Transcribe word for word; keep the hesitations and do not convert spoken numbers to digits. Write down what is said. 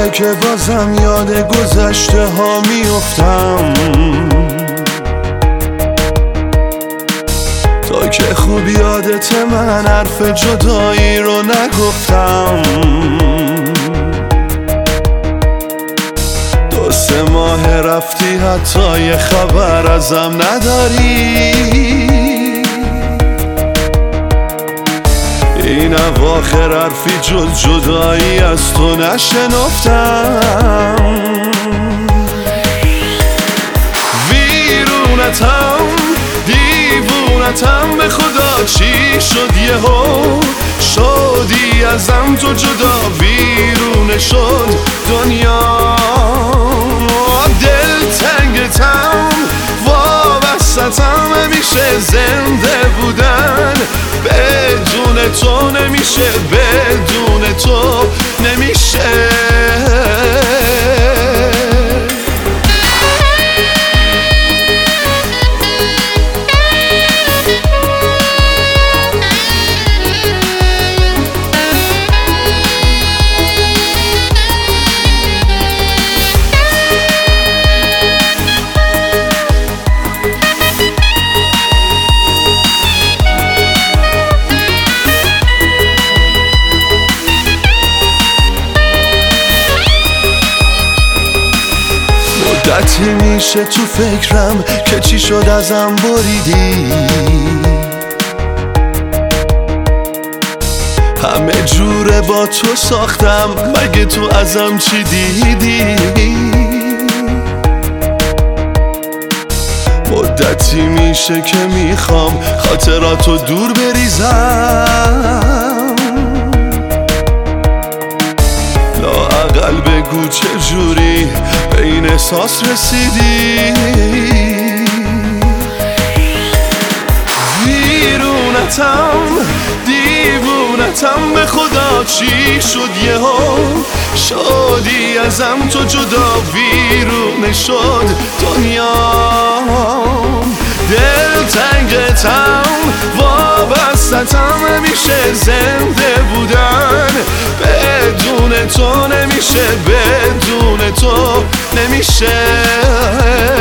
دفعه که بازم یاد گذشته ها میافتم، تا که خوب یادت من حرف جدایی رو نگفتم. دو سه ماه رفتی حتی یه خبر ازم نداری. این اواخر حرفی جز جدایی از تو نشنفتم. ویرونتم دیوونتم به خدا، چی شد یهو شدی ازم تو جدا؟ ویرونه شد دنیا، دل تنگتم وابستم، همیشه زنده بودن بدون تو نمیشه، بدون تو نمیشه. مدتی میشه تو فکرم که چی شد ازم بریدی. همه جوره با تو ساختم، مگه تو ازم چی دیدی؟ مدتی میشه که میخوام خاطراتو دور بریزم. لااقل بگو چه جوری به این احساس رسیدی. ویرونتم دیوونتم به خدا، چی شد یهو شدی ازم تو جدا؟ ویرونه شد دنیا، دل تنگتم وابستم، همیشه زنده بودن بدون تو نمیشه، بدون تو نمیشه.